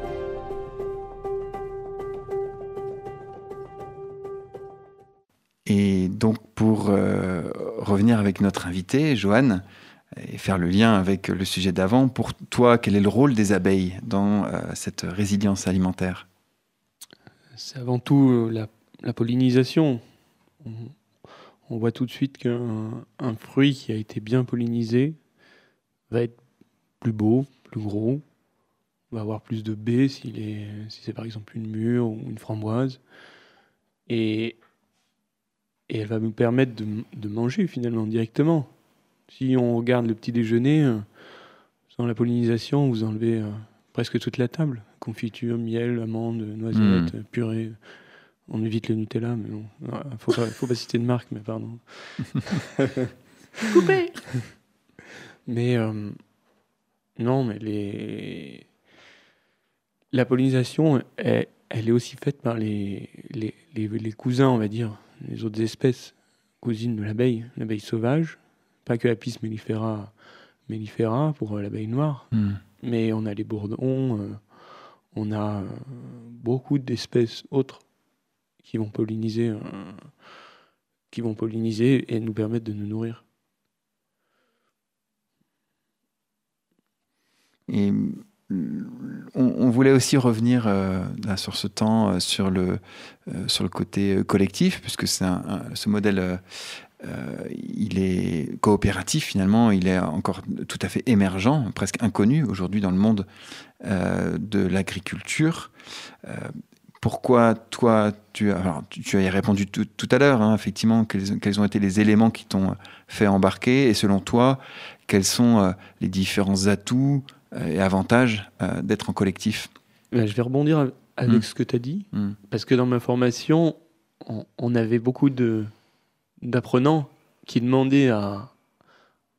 Et donc, pour revenir avec notre invité, Joanne, et faire le lien avec le sujet d'avant, pour toi, quel est le rôle des abeilles dans cette résilience alimentaire ? C'est avant tout la pollinisation. On voit tout de suite qu'un fruit qui a été bien pollinisé va être plus beau, plus gros, va avoir plus de baies si c'est par exemple une mûre ou une framboise. Et elle va nous permettre de manger finalement directement. Si on regarde le petit déjeuner, sans la pollinisation, vous enlevez presque toute la table. Confiture, miel, amandes, noisettes, purée. On évite le Nutella, mais bon. Faut pas citer de marque, mais pardon. Coupé. Mais non, mais la pollinisation, elle est aussi faite par les cousins, on va dire, les autres espèces cousines de l'abeille sauvage, pas que Apis mellifera pour l'abeille noire, mais on a les bourdons, on a beaucoup d'espèces autres qui vont polliniser et nous permettre de nous nourrir. Et on voulait aussi revenir là, sur ce temps, sur le côté collectif, puisque ce modèle, il est coopératif finalement, il est encore tout à fait émergent, presque inconnu aujourd'hui dans le monde de l'agriculture. Pourquoi toi, tu as répondu tout à l'heure, hein, effectivement, quels ont été les éléments qui t'ont fait embarquer, et selon toi, quels sont les différents atouts et avantages d'être en collectif? Je vais rebondir avec ce que tu as dit, parce que dans ma formation, on avait beaucoup d'apprenants qui demandaient à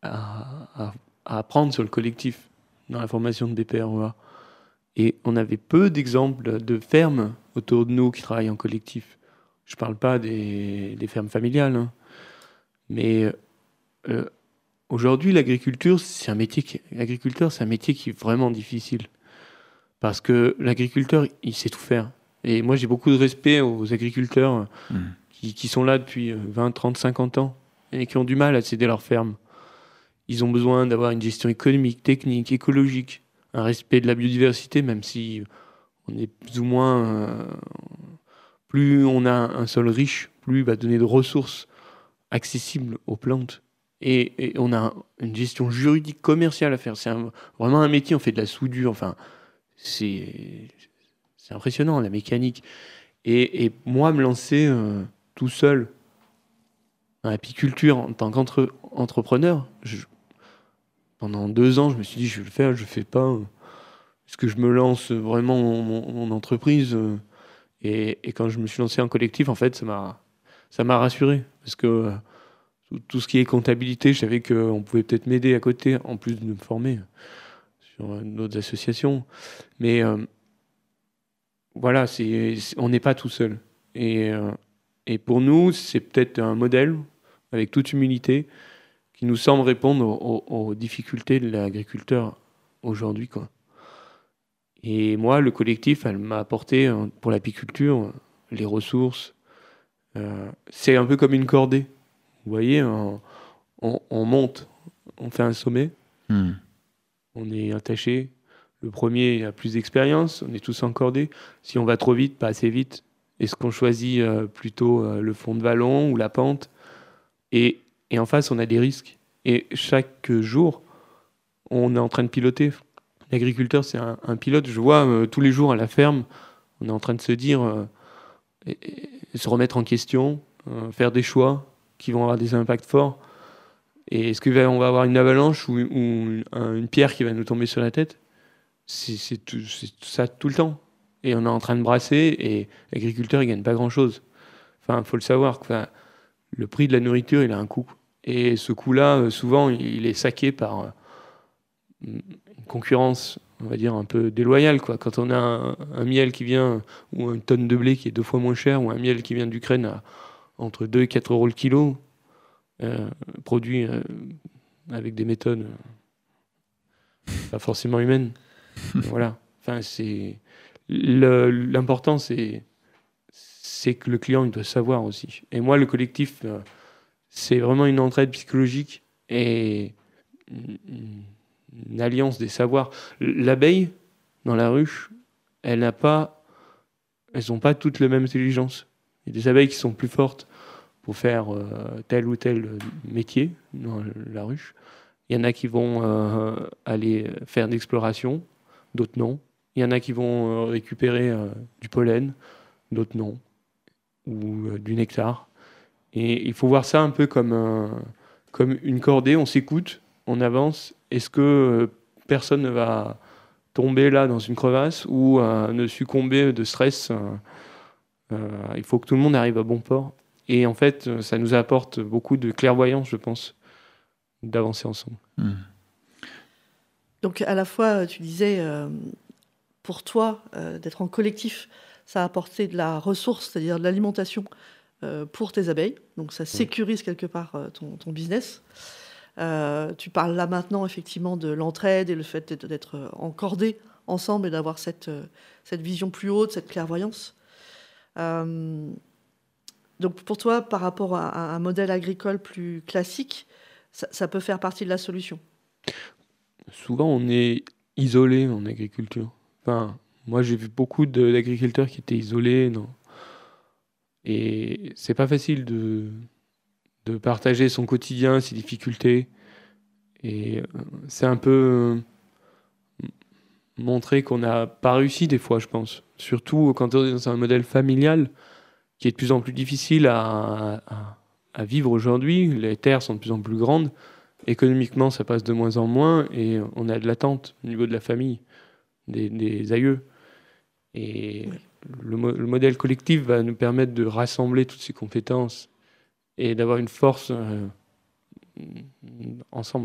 à apprendre sur le collectif dans la formation de BPREA. Et on avait peu d'exemples de fermes autour de nous qui travaillent en collectif. Je ne parle pas des fermes familiales, hein. Mais aujourd'hui, l'agriculteur, c'est un métier qui est vraiment difficile. Parce que l'agriculteur, il sait tout faire. Et moi, j'ai beaucoup de respect aux agriculteurs qui sont là depuis 20, 30, 50 ans et qui ont du mal à céder leur ferme. Ils ont besoin d'avoir une gestion économique, technique, écologique, un respect de la biodiversité, même si on est plus ou moins... plus on a un sol riche, plus il va donner de ressources accessibles aux plantes. Et on a une gestion juridique commerciale à faire. C'est vraiment un métier, on fait de la soudure, enfin... C'est impressionnant, la mécanique. Et moi, me lancer tout seul dans l'apiculture en tant qu'entrepreneur, pendant 2 ans, je me suis dit, je vais le faire, je ne fais pas. Est-ce que je me lance vraiment mon entreprise et quand je me suis lancé en collectif, en fait, ça m'a rassuré. Parce que tout ce qui est comptabilité, je savais qu'on pouvait peut-être m'aider à côté, en plus de me former sur d'autres associations. Mais voilà, on n'est pas tout seul. Et pour nous, c'est peut-être un modèle, avec toute humilité, qui nous semble répondre aux difficultés de l'agriculteur aujourd'hui, quoi. Et moi, le collectif, elle m'a apporté, pour l'apiculture, les ressources. C'est un peu comme une cordée. Vous voyez, on monte, on fait un sommet, on est attaché. Le premier a plus d'expérience, on est tous encordés. Si on va trop vite, pas assez vite, est-ce qu'on choisit plutôt le fond de vallon ou la pente ? Et en face, on a des risques. Et chaque jour, on est en train de piloter. L'agriculteur, c'est un pilote. Je vois tous les jours à la ferme, on est en train de se dire, se remettre en question, faire des choix qui vont avoir des impacts forts. Et est-ce qu'on va avoir une avalanche ou une pierre qui va nous tomber sur la tête ? C'est tout ça tout le temps. Et on est en train de brasser et l'agriculteur, il gagne pas grand-chose. Enfin, il faut le savoir. Enfin, le prix de la nourriture, il a un coût. Et ce coût-là, souvent, il est saqué par une concurrence, on va dire, un peu déloyale, quoi. Quand on a un miel qui vient, ou une tonne de blé qui est 2 fois moins cher, ou un miel qui vient d'Ukraine à entre 2 et 4 euros le kilo, produit avec des méthodes pas forcément humaines. Voilà. Enfin, l'important, c'est que le client, il doit savoir aussi. Et moi, le collectif, c'est vraiment une entraide psychologique et une alliance des savoirs. L'abeille, dans la ruche, elles n'ont pas toutes la même intelligence. Il y a des abeilles qui sont plus fortes pour faire tel ou tel métier dans la ruche. Il y en a qui vont aller faire de l'exploration, d'autres non. Il y en a qui vont récupérer du pollen, d'autres non, ou du nectar. Et il faut voir ça un peu comme une cordée, on s'écoute, on avance. Est-ce que personne ne va tomber là dans une crevasse ou ne succomber de stress il faut que tout le monde arrive à bon port. Et en fait, ça nous apporte beaucoup de clairvoyance, je pense, d'avancer ensemble. Donc à la fois, tu disais, pour toi, d'être en collectif, ça a apporté de la ressource, c'est-à-dire de l'alimentation pour tes abeilles. Donc ça sécurise quelque part ton business. Tu parles là maintenant effectivement de l'entraide et le fait d'être encordés ensemble et d'avoir cette vision plus haute, cette clairvoyance. Donc pour toi, par rapport à un modèle agricole plus classique, ça peut faire partie de la solution. Souvent, on est isolé en agriculture. Enfin, moi, j'ai vu beaucoup d'agriculteurs qui étaient isolés. Non. Et c'est pas facile de partager son quotidien, ses difficultés. Et c'est un peu montrer qu'on n'a pas réussi des fois, je pense. Surtout quand on est dans un modèle familial qui est de plus en plus difficile à vivre aujourd'hui. Les terres sont de plus en plus grandes. Économiquement, ça passe de moins en moins et on a de l'attente au niveau de la famille, des aïeux. Et oui. Le modèle collectif va nous permettre de rassembler toutes ces compétences et d'avoir une force ensemble.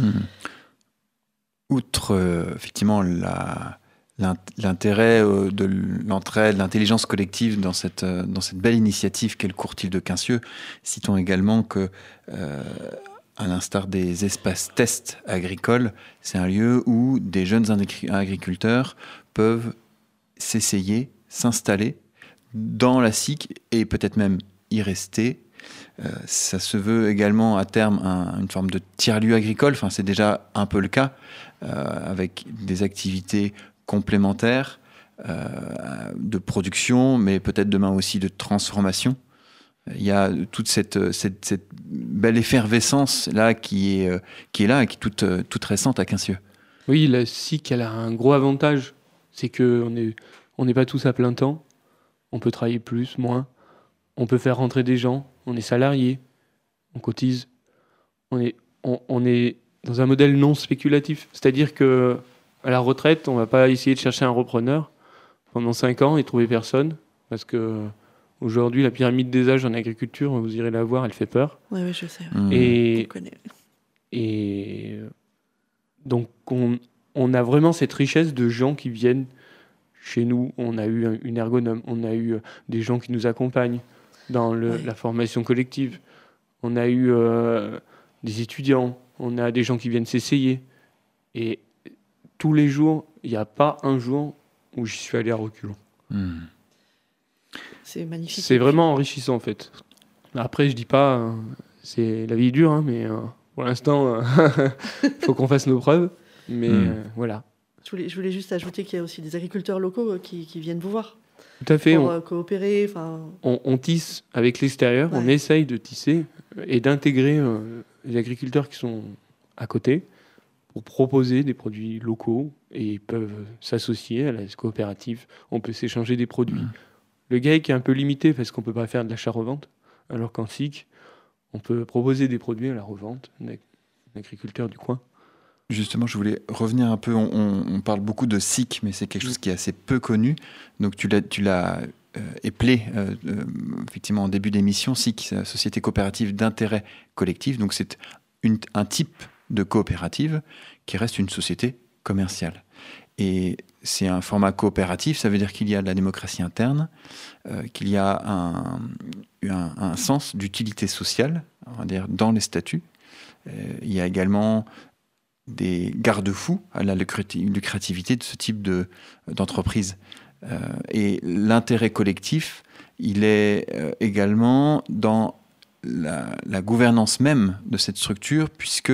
Outre effectivement l'intérêt de l'entraide, l'intelligence collective dans cette belle initiative qu'est le courtil de Quincieux, citons également que, à l'instar des espaces tests agricoles, c'est un lieu où des jeunes agriculteurs peuvent s'essayer, s'installer dans la SIC et peut-être même y rester. Ça se veut également à terme une forme de tiers-lieu agricole, enfin, c'est déjà un peu le cas, avec des activités complémentaires de production, mais peut-être demain aussi de transformation. Il y a toute cette belle effervescence là qui est là et qui est toute récente à Quincieux. Oui, la SIC, elle a un gros avantage, c'est qu'on n'est pas tous à plein temps, on peut travailler plus, moins, on peut faire rentrer des gens, on est salarié, on cotise, on est dans un modèle non spéculatif, c'est-à-dire que à la retraite, on va pas essayer de chercher un repreneur pendant 5 ans et trouver personne, parce que aujourd'hui, la pyramide des âges en agriculture, vous irez la voir, elle fait peur. Oui, je sais. Et donc, on a vraiment cette richesse de gens qui viennent chez nous. On a eu une ergonome, on a eu des gens qui nous accompagnent dans la formation collective. On a eu des étudiants, on a des gens qui viennent s'essayer. Et tous les jours, il n'y a pas un jour où j'y suis allé à reculons. C'est magnifique. C'est vraiment enrichissant, en fait. Après, je dis pas, c'est la vie est dure, hein, mais pour l'instant, il faut qu'on fasse nos preuves. Mais voilà. Je voulais juste ajouter qu'il y a aussi des agriculteurs locaux qui viennent vous voir. Tout à fait. Pour coopérer. On tisse avec l'extérieur, on essaye de tisser et d'intégrer les agriculteurs qui sont à côté pour proposer des produits locaux et ils peuvent s'associer à la coopérative. On peut s'échanger des produits. Le GAEC est un peu limité parce qu'on ne peut pas faire de l'achat-revente, alors qu'en SIC, on peut proposer des produits à la revente d'un agriculteur du coin. Justement, je voulais revenir un peu, on parle beaucoup de SIC, mais c'est quelque chose qui est assez peu connu. Donc tu l'as éplé effectivement en début d'émission, SIC, Société coopérative d'intérêt collectif. Donc c'est un type de coopérative qui reste une société commerciale. Et c'est un format coopératif, ça veut dire qu'il y a de la démocratie interne, qu'il y a un sens d'utilité sociale, on va dire, dans les statuts. Il y a également des garde-fous à la lucrativité de ce type d'entreprise. Et l'intérêt collectif, il est également dans la gouvernance même de cette structure, puisque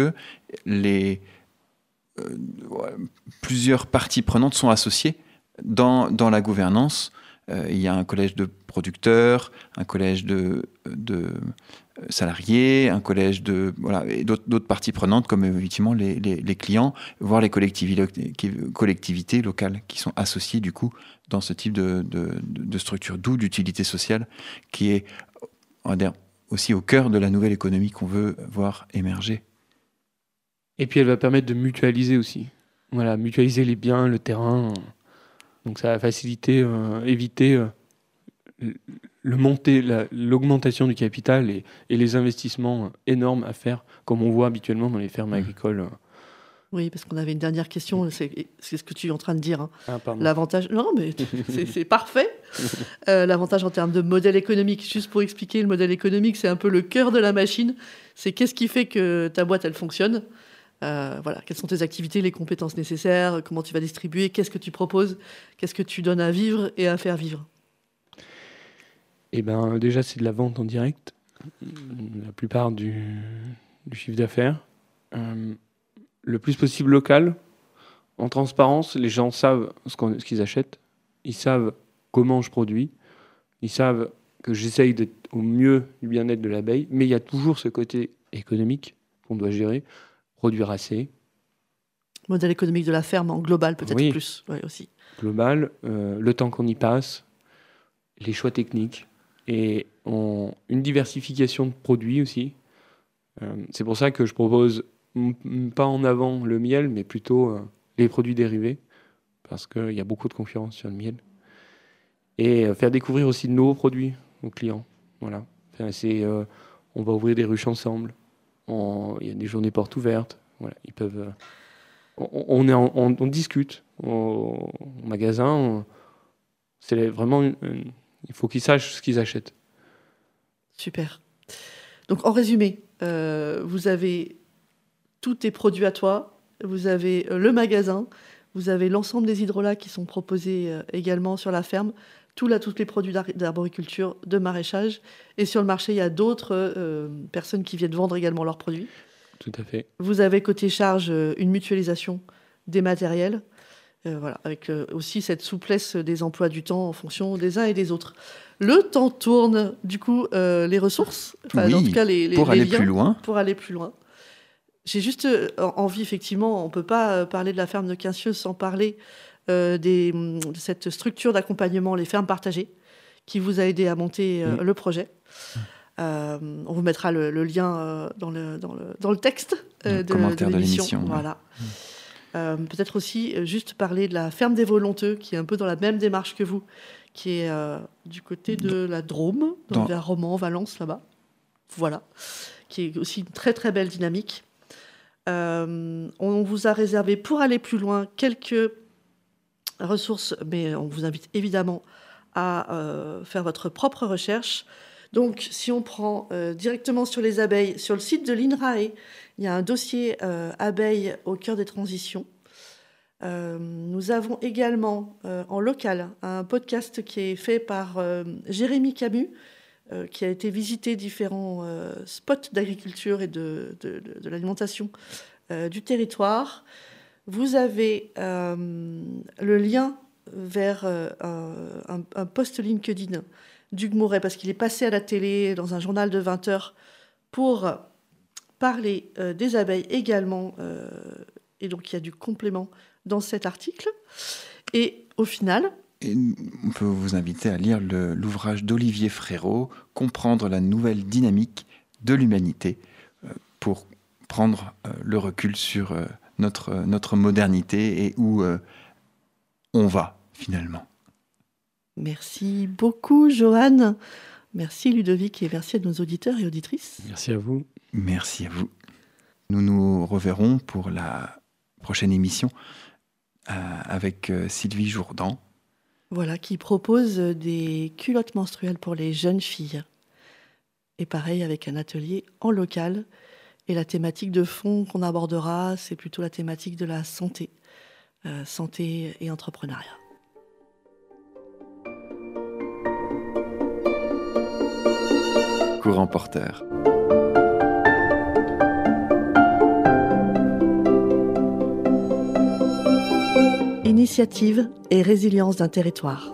plusieurs parties prenantes sont associées dans la gouvernance. Il y a un collège de producteurs, un collège de salariés, un collège et d'autres parties prenantes comme effectivement les clients, voire les collectivités locales qui sont associées du coup dans ce type de structure, d'où l'utilité sociale qui est, on va dire, aussi au cœur de la nouvelle économie qu'on veut voir émerger. Et puis elle va permettre de mutualiser aussi. Voilà, mutualiser les biens, le terrain. Donc ça va faciliter, éviter l'augmentation du capital et les investissements énormes à faire, comme on voit habituellement dans les fermes agricoles. Oui, parce qu'on avait une dernière question, c'est ce que tu es en train de dire. Hein. Ah, pardon. L'avantage, non, mais c'est parfait. L'avantage en termes de modèle économique, juste pour expliquer, le modèle économique, c'est un peu le cœur de la machine. C'est qu'est-ce qui fait que ta boîte, elle fonctionne. Voilà, quelles sont tes activités, les compétences nécessaires, comment tu vas distribuer, qu'est-ce que tu proposes, qu'est-ce que tu donnes à vivre et à faire vivre. Eh ben, déjà, c'est de la vente en direct, la plupart du chiffre d'affaires. Le plus possible local, en transparence, les gens savent ce qu'ils achètent, ils savent comment je produis, ils savent que j'essaye d'être au mieux du bien-être de l'abeille, mais il y a toujours ce côté économique qu'on doit gérer. Produire assez. Modèle économique de la ferme en global, peut-être plus aussi. Global, le temps qu'on y passe, les choix techniques et une diversification de produits aussi. C'est pour ça que je propose pas en avant le miel, mais plutôt les produits dérivés, parce qu'il y a beaucoup de concurrence sur le miel. Et faire découvrir aussi nos produits aux clients. Voilà. On va ouvrir des ruches ensemble. Il y a des journées portes ouvertes. Voilà, ils peuvent. On discute au magasin. C'est vraiment. Il faut qu'ils sachent ce qu'ils achètent. Super. Donc, en résumé, vous avez tous tes produits à toi, vous avez le magasin, vous avez l'ensemble des hydrolats qui sont proposés également sur la ferme, toutes les produits d'arboriculture, de maraîchage. Et sur le marché, il y a d'autres personnes qui viennent vendre également leurs produits. Tout à fait. Vous avez côté charge une mutualisation des matériels, voilà, avec aussi cette souplesse des emplois du temps en fonction des uns et des autres. Le temps tourne, du coup, les ressources, oui, en tout cas les aller liens, plus loin. Pour aller plus loin. J'ai juste envie, effectivement, on ne peut pas parler de la ferme de Quincieux sans parler de cette structure d'accompagnement, les fermes partagées, qui vous a aidé à monter le projet. On vous mettra le lien dans le texte de l'émission. Voilà. Peut-être aussi juste parler de la ferme des Volonteux, qui est un peu dans la même démarche que vous, qui est du côté de la Drôme, vers Romans, Valence, là-bas. Voilà. Qui est aussi une très très belle dynamique. On vous a réservé, pour aller plus loin, quelques ressources, mais on vous invite évidemment à faire votre propre recherche. Donc, si on prend directement sur les abeilles, sur le site de l'INRAE, il y a un dossier abeilles au cœur des transitions. Nous avons également en local un podcast qui est fait par Jérémy Camus, qui a été visiter différents spots d'agriculture et de l'alimentation du territoire. Vous avez le lien vers un post LinkedIn d'Hugues Mouret, parce qu'il est passé à la télé dans un journal de 20 heures pour parler des abeilles également. Et donc, il y a du complément dans cet article. Et au final... Et on peut vous inviter à lire l'ouvrage d'Olivier Frérot, « Comprendre la nouvelle dynamique de l'humanité », pour prendre le recul sur notre modernité et où on va, finalement. Merci beaucoup, Johan. Merci, Ludovic, et merci à nos auditeurs et auditrices. Merci à vous. Merci à vous. Nous nous reverrons pour la prochaine émission avec Sylvie Jourdan. Voilà, qui propose des culottes menstruelles pour les jeunes filles. Et pareil, avec un atelier en local. Et la thématique de fond qu'on abordera, c'est plutôt la thématique de la santé. Santé et entrepreneuriat. Courant porteur. Initiative et résilience d'un territoire.